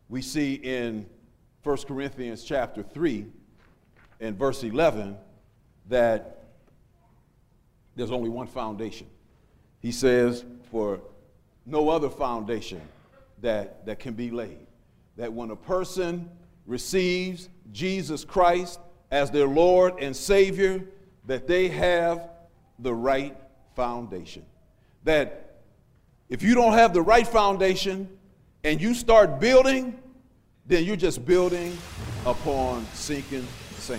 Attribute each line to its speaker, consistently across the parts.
Speaker 1: we see in 1 Corinthians chapter 3 and verse 11 that there's only one foundation. He says, for no other foundation that can be laid. That when a person receives Jesus Christ as their Lord and Savior, that they have the right foundation. That if you don't have the right foundation and you start building, then you're just building upon sinking sand.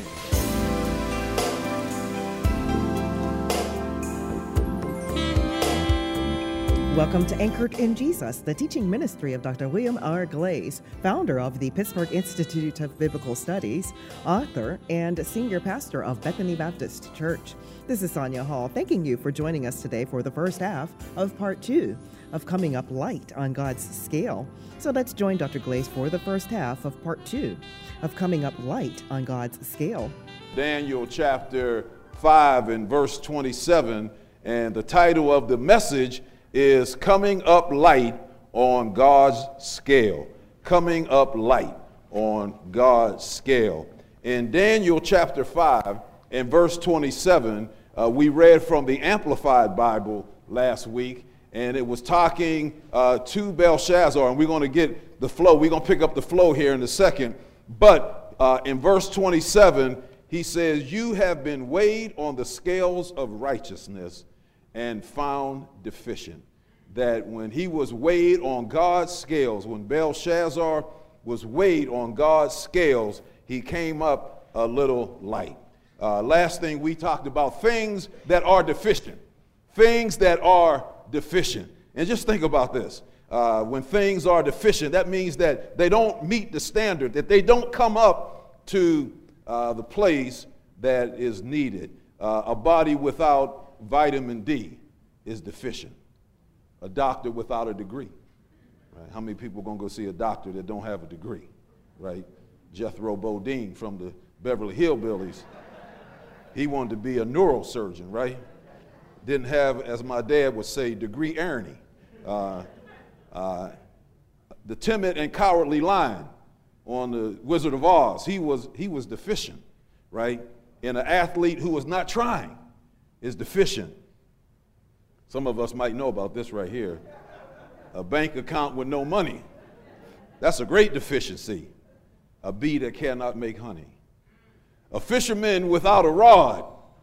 Speaker 2: Welcome to Anchored in Jesus, the teaching ministry of Dr. William R. Glaze, founder of the Pittsburgh Institute of Biblical Studies, author, and senior pastor of Bethany Baptist Church. This is Sonia Hall, thanking you for joining us today for the first half of part 2 of Coming Up Light on God's Scale. So let's join Dr. Glaze for the first half of part 2 of Coming Up Light on God's Scale.
Speaker 1: Daniel chapter 5 and verse 27, and the title of the message is Coming Up Light on God's Scale. Coming Up Light on God's Scale. In Daniel chapter 5 and verse 27, we read from the Amplified Bible last week, and it was talking to Belshazzar, and we're going to get the flow. We're going to pick up the flow here in a second. But in verse 27, he says, you have been weighed on the scales of righteousness and found deficient. That when he was weighed on God's scales, when Belshazzar was weighed on God's scales, he came up a little light. Last thing we talked about, things that are deficient. Things that are deficient. And just think about this. When things are deficient, that means that they don't meet the standard, that they don't come up to the place that is needed. A body without vitamin D is deficient. A doctor without a degree. Right? How many people are going to go see a doctor that don't have a degree? Right? Jethro Bodine from the Beverly Hillbillies. He wanted to be a neurosurgeon, right? Didn't have, as my dad would say, degree Ernie. The timid and cowardly lion on the Wizard of Oz, he was deficient, right? And an athlete who was not trying is deficient. Some of us might know about this right here. A bank account with no money. That's a great deficiency. A bee that cannot make honey. A fisherman without a rod.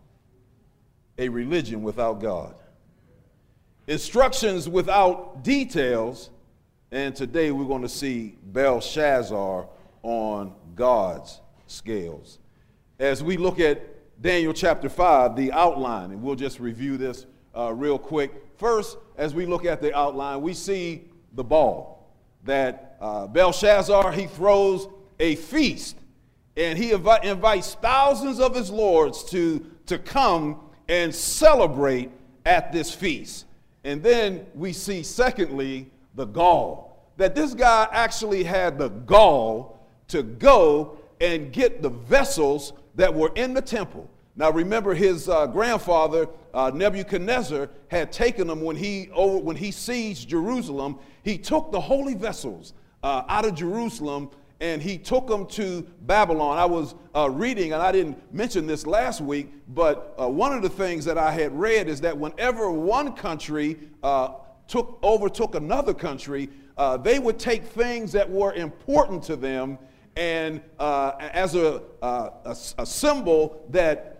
Speaker 1: A religion without God. Instructions without details. And today we're going to see Belshazzar on God's scales. As we look at Daniel chapter 5, the outline, and we'll just review this real quick. First, as we look at the outline, we see the ball. That Belshazzar, he throws a feast, and he invites thousands of his lords to come and celebrate at this feast. And then we see, secondly, the gall. That this guy actually had the gall to go and get the vessels that were in the temple. Now remember, his grandfather Nebuchadnezzar had taken them when he sieged Jerusalem. He took the holy vessels out of Jerusalem and he took them to Babylon. I was reading, and I didn't mention this last week, but one of the things that I had read is that whenever one country overtook another country, they would take things that were important to them and as a symbol that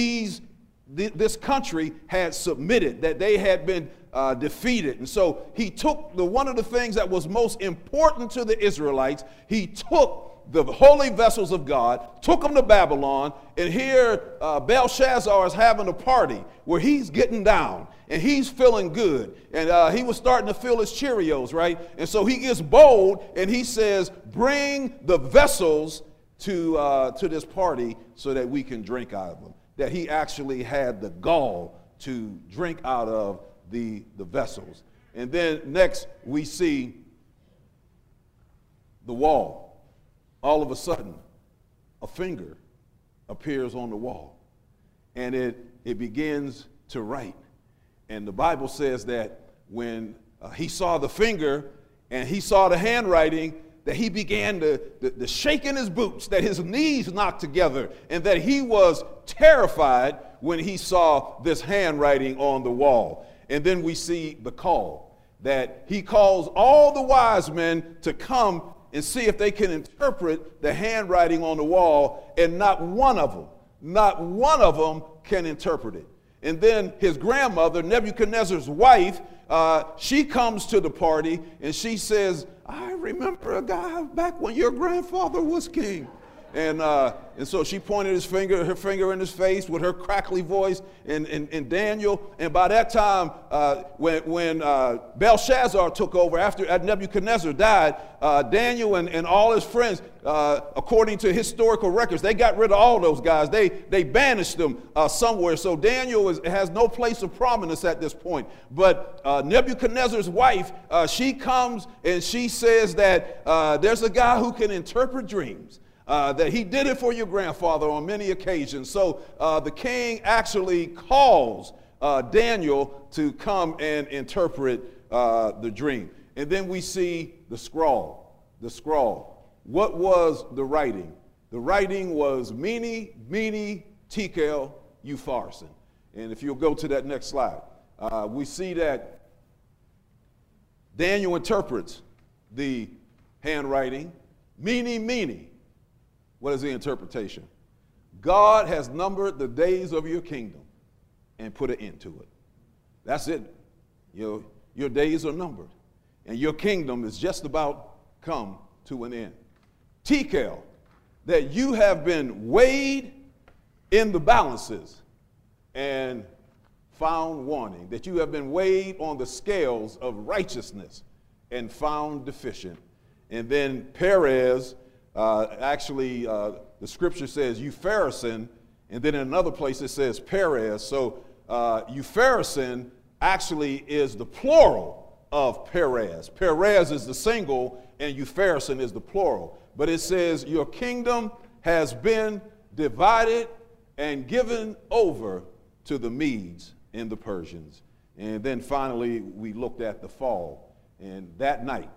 Speaker 1: this country had submitted, that they had been defeated. And so he took one of the things that was most important to the Israelites. He took the holy vessels of God, took them to Babylon, and here Belshazzar is having a party where he's getting down and he's feeling good, and he was starting to feel his Cheerios, right? And so he gets bold and he says, bring the vessels to this party so that we can drink out of them. That he actually had the gall to drink out of the vessels. And then next we see the wall. All of a sudden, a finger appears on the wall, and it begins to write. And the Bible says that when he saw the finger and he saw the handwriting, that he began to shake in his boots, that his knees knocked together, and that he was terrified when he saw this handwriting on the wall. And then we see the call, that he calls all the wise men to come and see if they can interpret the handwriting on the wall, and not one of them can interpret it. And then his grandmother, Nebuchadnezzar's wife, she comes to the party and she says, I remember a guy back when your grandfather was king. And so she pointed her finger in his face with her crackly voice and Daniel. And by that time, when Belshazzar took over, after Nebuchadnezzar died, Daniel and all his friends, according to historical records, they got rid of all those guys. They banished them somewhere. So Daniel has no place of prominence at this point. But Nebuchadnezzar's wife, she comes and she says that there's a guy who can interpret dreams. That he did it for your grandfather on many occasions. So the king actually calls Daniel to come and interpret the dream. And then we see the scroll. The scroll. What was the writing? The writing was Mene, Mene, Tekel, Upharsin. And if you'll go to that next slide, we see that Daniel interprets the handwriting. Mene, Mene. What is the interpretation? God has numbered the days of your kingdom and put an end to it. That's it. Your days are numbered, and your kingdom is just about come to an end. Tekel, that you have been weighed in the balances and found wanting, that you have been weighed on the scales of righteousness and found deficient. And then Perez, the scripture says Upharsin, and then in another place it says Perez. So Upharsin actually is the plural of Perez. Perez is the single, and Upharsin is the plural. But it says your kingdom has been divided and given over to the Medes and the Persians. And then finally we looked at the fall. And that night,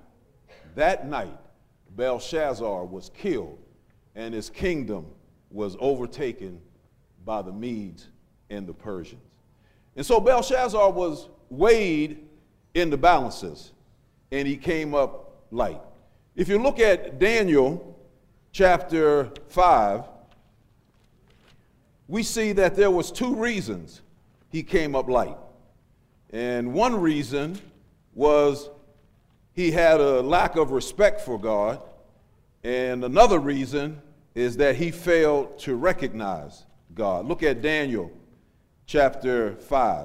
Speaker 1: Belshazzar was killed, and his kingdom was overtaken by the Medes and the Persians. And so Belshazzar was weighed in the balances, and he came up light. If you look at Daniel chapter 5, we see that there was two reasons he came up light. And one reason was he had a lack of respect for God, and another reason is that he failed to recognize God. Look at Daniel chapter 5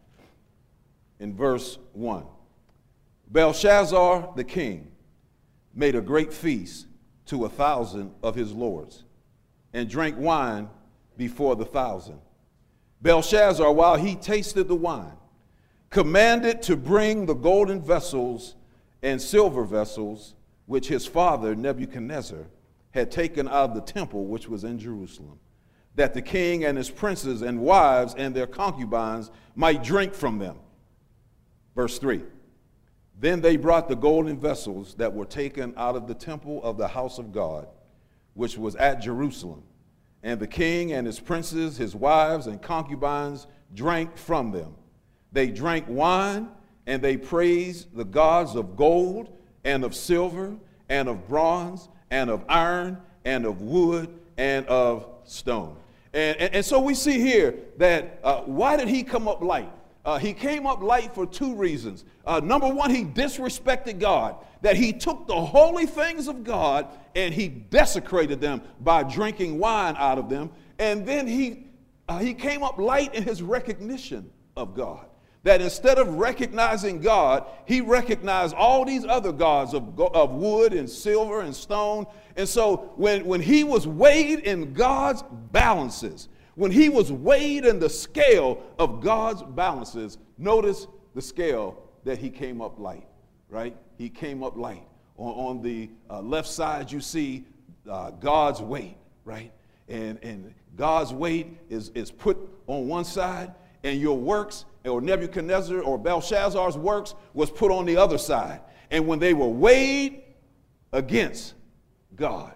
Speaker 1: in verse 1. Belshazzar the king made a great feast to 1,000 of his lords and drank wine before the 1,000. Belshazzar, while he tasted the wine, commanded to bring the golden vessels and silver vessels which his father Nebuchadnezzar had taken out of the temple which was in Jerusalem, that the king and his princes and wives and their concubines might drink from them. Verse 3, then they brought the golden vessels that were taken out of the temple of the house of God, which was at Jerusalem, and the king and his princes, his wives and concubines drank from them. They drank wine, and they praised the gods of gold and of silver and of bronze and of iron and of wood and of stone. And so we see here that why did he come up light? He came up light for two reasons. Number one, he disrespected God, that he took the holy things of God and he desecrated them by drinking wine out of them. And then he came up light in his recognition of God. That instead of recognizing God, he recognized all these other gods of wood and silver and stone. And so when he was weighed in God's balances, when he was weighed in the scale of God's balances, notice the scale that he came up light, right? He came up light. On the left side, you see God's weight, right? And God's weight is put on one side, and your works, or Nebuchadnezzar or Belshazzar's works, was put on the other side. And when they were weighed against God,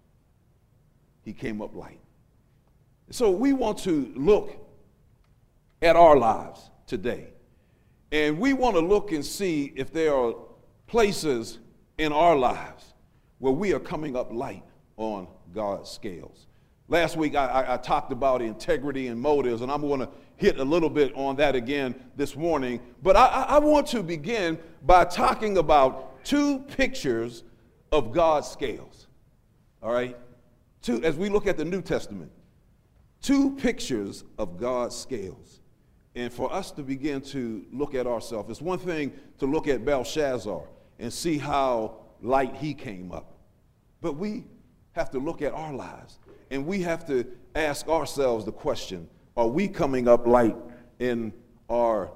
Speaker 1: he came up light. So we want to look at our lives today. And we want to look and see if there are places in our lives where we are coming up light on God's scales. Last week I talked about integrity and motives, and I'm going to hit a little bit on that again this morning. But I want to begin by talking about two pictures of God's scales. All right? As we look at the New Testament, two pictures of God's scales. And for us to begin to look at ourselves, it's one thing to look at Belshazzar and see how light he came up. But we have to look at our lives, and we have to ask ourselves the question, are we coming up light in our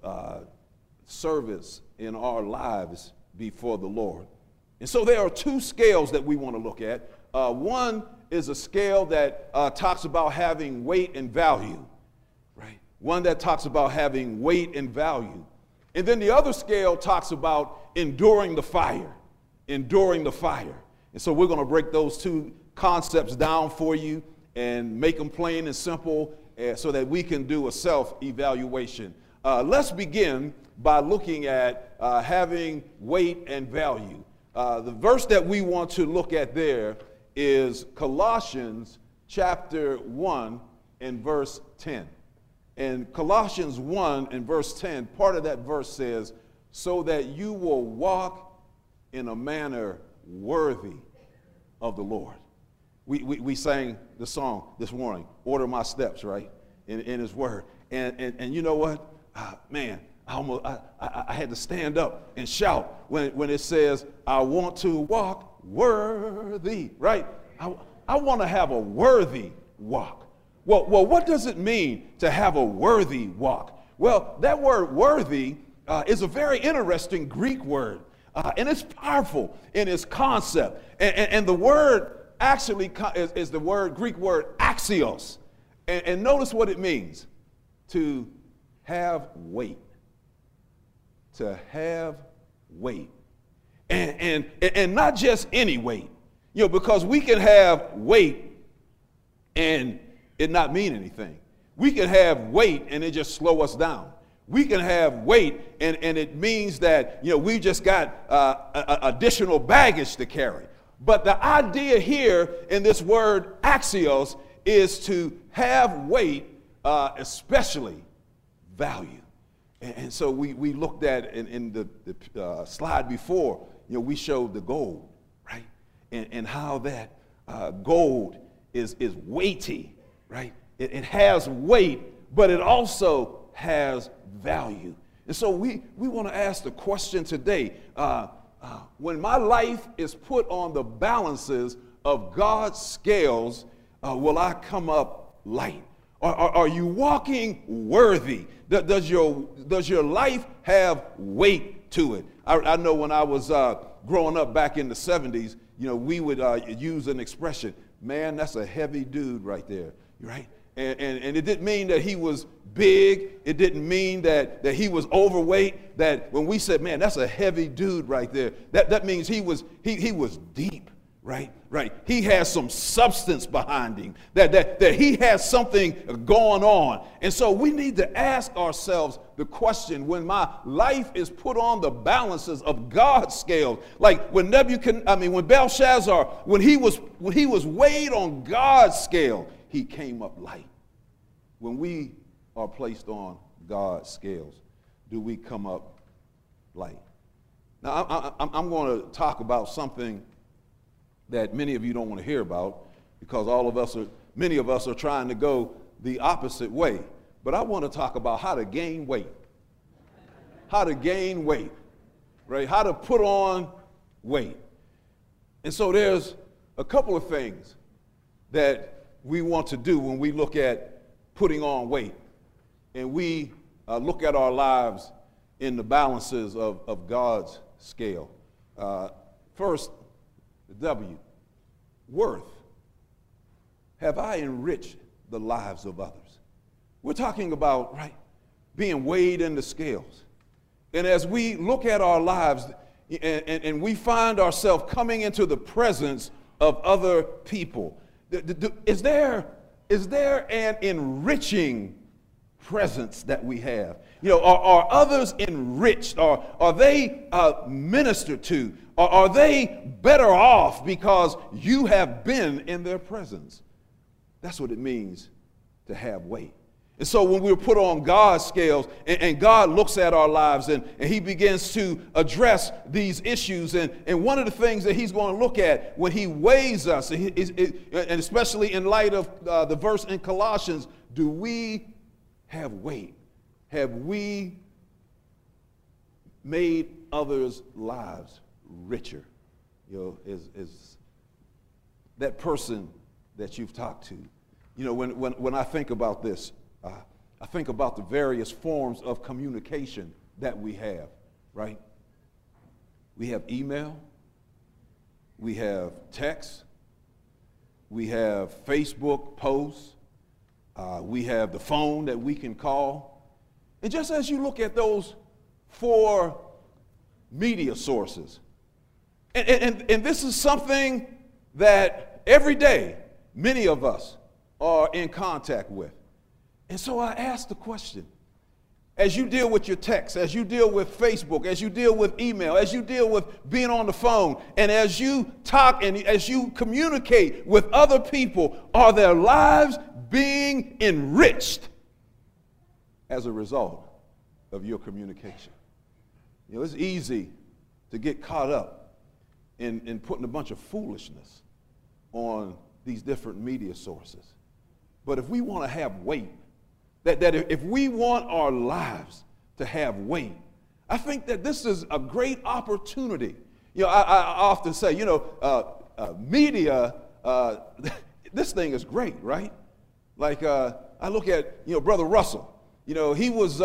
Speaker 1: service, in our lives before the Lord? And so there are two scales that we want to look at. One is a scale that talks about having weight and value, right? One that talks about having weight and value. And then the other scale talks about enduring the fire, enduring the fire. And so we're going to break those two concepts down for you and make them plain and simple so that we can do a self-evaluation. Let's begin by looking at having weight and value. The verse that we want to look at there is Colossians chapter 1 and verse 10. And Colossians 1 and verse 10, part of that verse says, so that you will walk in a manner worthy of the Lord. We sang the song this morning, Order My Steps, right, in his word. And you know what? Man, I had to stand up and shout when it says, I want to walk worthy, right? I want to have a worthy walk. Well, what does it mean to have a worthy walk? Well, that word worthy is a very interesting Greek word, and it's powerful in its concept. And the word actually is the Greek word axios. And notice what it means, to have weight. To have weight. And not just any weight, because we can have weight and it not mean anything. We can have weight and it just slow us down. We can have weight and it means that, we just got additional baggage to carry. But the idea here in this word axios is to have weight, especially value. And so we looked at in the slide before, we showed the gold, right? And how that gold is weighty, right? It has weight, but it also has value. And so we want to ask the question today, when my life is put on the balances of God's scales, will I come up light? Are you walking worthy? Does your life have weight to it? I know when I was growing up back in the 70s, we would use an expression, man, that's a heavy dude right there, right? And it didn't mean that he was big. It didn't mean that he was overweight. That when we said, man, that's a heavy dude right there, that means he was deep, right? Right. He has some substance behind him, that he has something going on. And so we need to ask ourselves the question, when my life is put on the balances of God's scale, like when Belshazzar, when he was weighed on God's scale, he came up light. When we are placed on God's scales, do we come up light? Now, I'm going to talk about something that many of you don't want to hear about, because many of us are trying to go the opposite way. But I want to talk about how to gain weight. How to gain weight, right? How to put on weight. And so there's a couple of things that we want to do when we look at putting on weight. And we look at our lives in the balances of God's scale. First, the W, worth. Have I enriched the lives of others? We're talking about, right, being weighed in the scales. And as we look at our lives, and we find ourselves coming into the presence of other people. Is there an enriching presence that we have? Are others enriched? Are they ministered to? Are they better off because you have been in their presence? That's what it means to have weight. And so when we're put on God's scales and God looks at our lives and he begins to address these issues, and one of the things that he's going to look at when he weighs us, and especially in light of the verse in Colossians, do we have weight? Have we made others' lives richer? Is that person that you've talked to? When I think about this, I think about the various forms of communication that we have, right? We have email, we have text, we have Facebook posts, we have the phone that we can call. And just as you look at those 4 media sources, and this is something that every day many of us are in contact with. And so I ask the question, as you deal with your text, as you deal with Facebook, as you deal with email, as you deal with being on the phone, and as you talk and as you communicate with other people, are their lives being enriched as a result of your communication? It's easy to get caught up in putting a bunch of foolishness on these different media sources. But if we want to have weight, that if we want our lives to have weight, I think that this is a great opportunity. I often say, media, this thing is great, right? Like I look at, Brother Russell. He was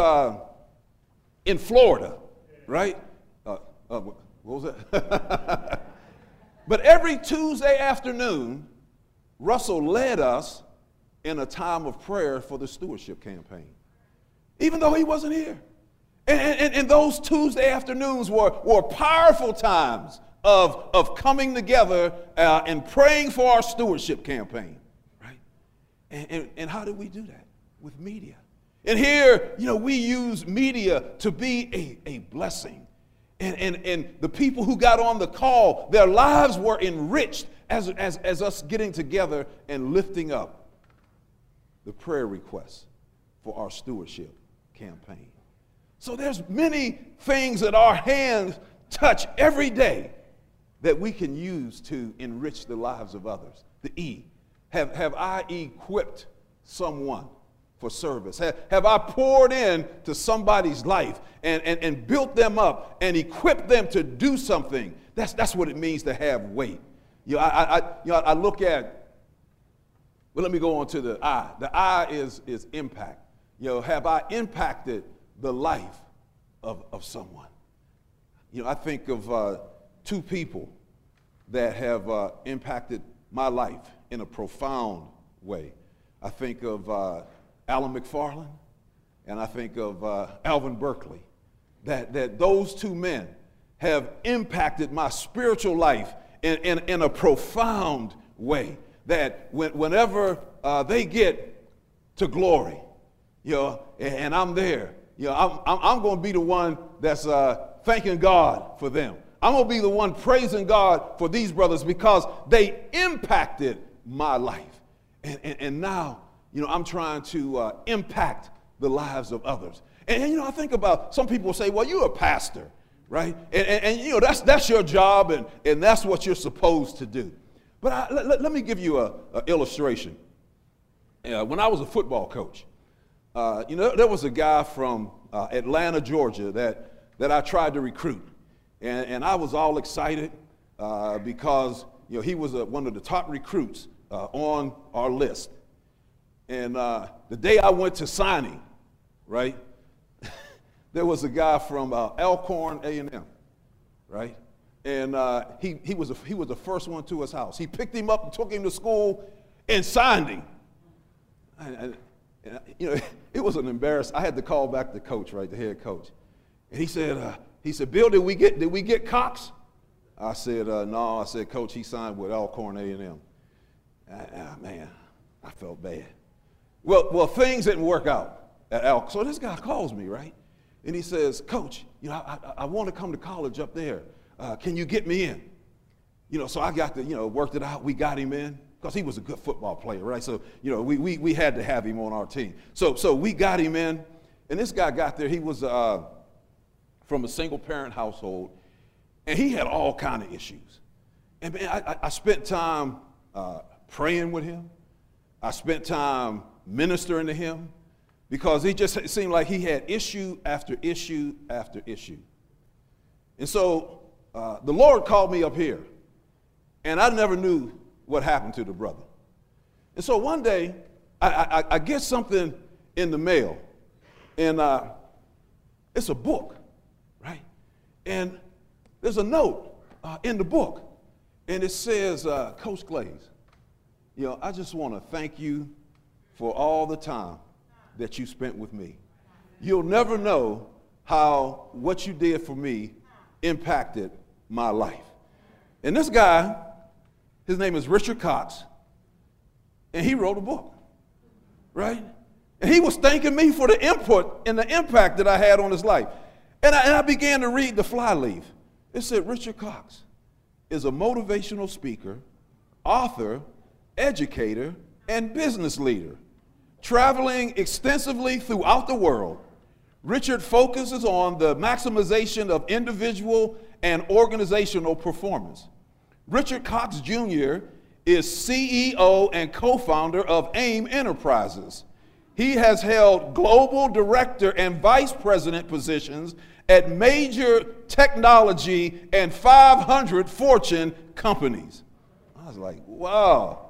Speaker 1: in Florida, right? What was that? But every Tuesday afternoon, Russell led us in a time of prayer for the stewardship campaign, even though he wasn't here. And those Tuesday afternoons were powerful times of coming together and praying for our stewardship campaign, right? And how did we do that? With media. And here, we use media to be a blessing. And the people who got on the call, their lives were enriched as us getting together and lifting up the prayer requests for our stewardship campaign. So there's many things that our hands touch every day that we can use to enrich the lives of others. The E, have I equipped someone for service? Have I poured into somebody's life and built them up and equipped them to do something? That's what it means to have weight. I look at, well, let me go on to the I. The I is impact. Have I impacted the life of someone? I think of 2 people that have impacted my life in a profound way. I think of Alan McFarland, and I think of Alvin Berkeley. That those 2 men have impacted my spiritual life in a profound way. That whenever they get to glory, and I'm there, I'm going to be the one that's thanking God for them. I'm going to be the one praising God for these brothers because they impacted my life. And now, I'm trying to impact the lives of others. And I think about, some people say, well, you're a pastor, right? And that's your job, and that's what you're supposed to do. But let me give you an illustration. When I was a football coach, there was a guy from Atlanta, Georgia, that I tried to recruit. And I was all excited because he was one of the top recruits on our list. And the day I went to signing, right, there was a guy from Elkhorn A&M, right? And he was the first one to his house. He picked him up and took him to school and signed him. And it was an embarrassment. I had to call back the coach, right, the head coach. And he said, He said, Bill, did we get Cox? I said, no. I said, Coach, he signed with Alcorn A&M. Man, I felt bad. Well, things didn't work out at Alcorn. So this guy calls me, right? And he says, Coach, I want to come to college up there. Can you get me in? So I got to, worked it out. We got him in because he was a good football player, right? So, we had to have him on our team. So we got him in. And this guy got there. He was from a single-parent household. And he had all kind of issues. And man, I spent time praying with him. I spent time ministering to him because he just seemed like he had issue after issue after issue. And so the Lord called me up here, and I never knew what happened to the brother. And so one day, I get something in the mail, and it's a book, right? And there's a note in the book, and it says, Coach Glaze, I just want to thank you for all the time that you spent with me. You'll never know how what you did for me impacted my life. And this guy, his name is Richard Cox, and he wrote a book, right? And he was thanking me for the input and the impact that I had on his life. And I began to read the flyleaf. It said, Richard Cox is a motivational speaker, author, educator, and business leader. Traveling extensively throughout the world, Richard focuses on the maximization of individual and organizational performance. Richard Cox Jr. is CEO and co-founder of AIM Enterprises. He has held global director and vice president positions at major technology and 500 Fortune companies. I was like, wow.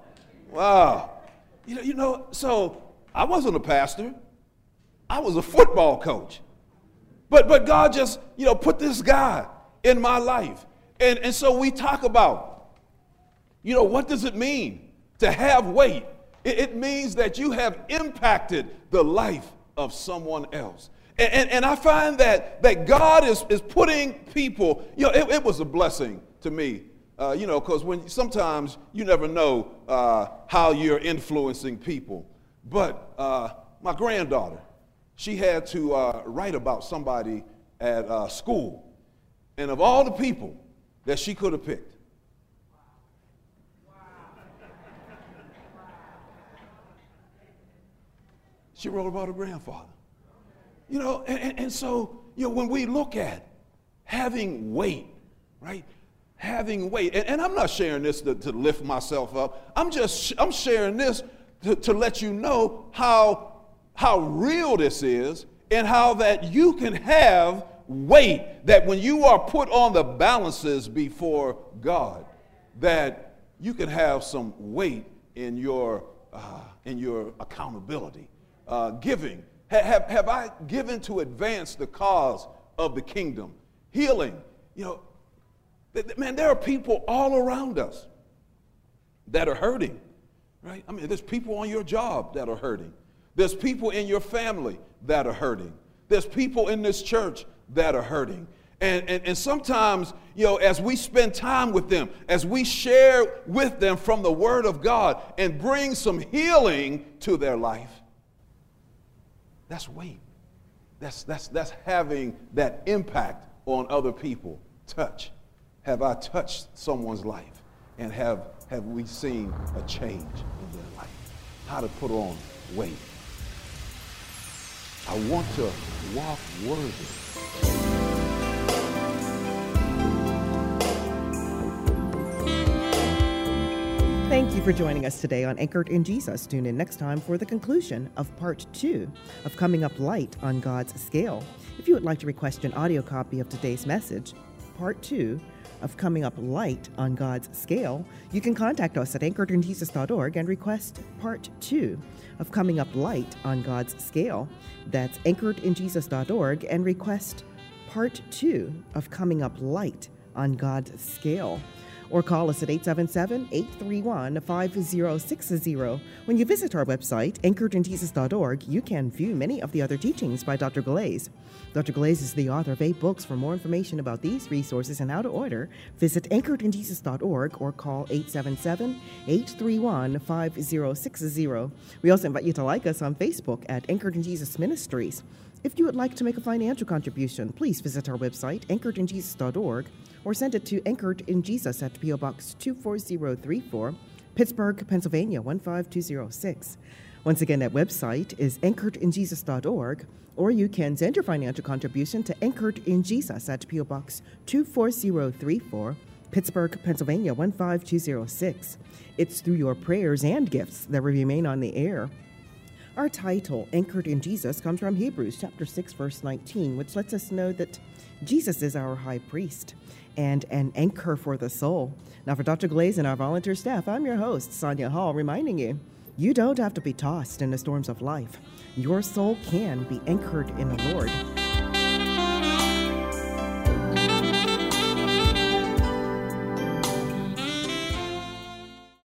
Speaker 1: So I wasn't a pastor. I was a football coach. But God just, put this guy in my life. And so we talk about, what does it mean to have weight? It means that you have impacted the life of someone else. And I find that God is putting people, it was a blessing to me, because when sometimes you never know how you're influencing people. But my granddaughter, she had to write about somebody at school. And of all the people that she could have picked, she wrote about her grandfather. And so, when we look at having weight, right? Having weight, and I'm not sharing this to lift myself up. I'm sharing this to let you know how real this is and how that you can have weight, that when you are put on the balances before God, that you can have some weight in your accountability. Giving. Have I given to advance the cause of the kingdom? Healing. Man, there are people all around us that are hurting, right? I mean, there's people on your job that are hurting. There's people in your family that are hurting. There's people in this church that are hurting. And sometimes, as we spend time with them, as we share with them from the Word of God and bring some healing to their life, that's weight. That's having that impact on other people. Touch. Have I touched someone's life? And have we seen a change in their life? How to put on weight. I want to walk worthy.
Speaker 2: Thank you for joining us today on Anchored in Jesus. Tune in next time for the conclusion of Part 2 of Coming Up Light on God's Scale. If you would like to request an audio copy of today's message, Part 2 of Coming Up Light on God's Scale, you can contact us at anchoredinjesus.org and request Part 2 of Coming Up Light on God's Scale. That's anchoredinjesus.org and request Part 2 of Coming Up Light on God's Scale. or call us at 877-831-5060. When you visit our website, anchoredinjesus.org, you can view many of the other teachings by Dr. Glaze. Dr. Glaze is the author of 8 books. For more information about these resources and how to order, visit anchoredinjesus.org or call 877-831-5060. We also invite you to like us on Facebook at Anchored in Jesus Ministries. If you would like to make a financial contribution, please visit our website, anchoredinjesus.org, or send it to Anchored in Jesus at P.O. Box 24034, Pittsburgh, Pennsylvania 15206. Once again, that website is anchoredinjesus.org, or you can send your financial contribution to Anchored in Jesus at P.O. Box 24034, Pittsburgh, Pennsylvania 15206. It's through your prayers and gifts that we remain on the air. Our title, Anchored in Jesus, comes from Hebrews chapter 6, verse 19, which lets us know that Jesus is our high priest and an anchor for the soul. Now, for Dr. Glaze and our volunteer staff, I'm your host, Sonia Hall, reminding you, you don't have to be tossed in the storms of life. Your soul can be anchored in the Lord.